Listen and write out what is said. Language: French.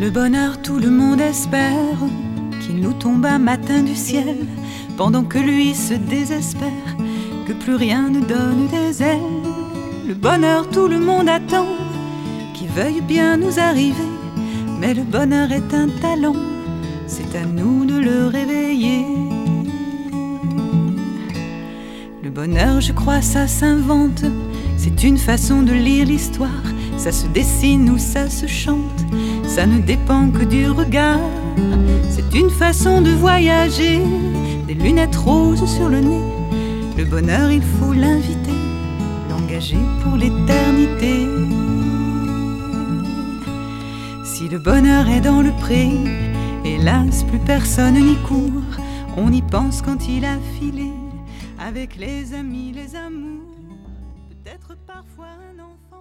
Le bonheur, tout le monde espère qu'il nous tombe un matin du ciel, pendant que lui se désespère, que plus rien ne donne des ailes. Le bonheur, tout le monde attend qu'il veuille bien nous arriver, mais le bonheur est un talent, c'est à nous de le réveiller. Le bonheur, je crois, ça s'invente, c'est une façon de lire l'histoire. Ça se dessine ou ça se chante, ça ne dépend que du regard. C'est une façon de voyager, des lunettes roses sur le nez. Le bonheur, il faut l'inviter, l'engager pour l'éternité. Si le bonheur est dans le pré, hélas, plus personne n'y court. On y pense quand il a filé, avec les amis, les amours, peut-être parfois un enfant.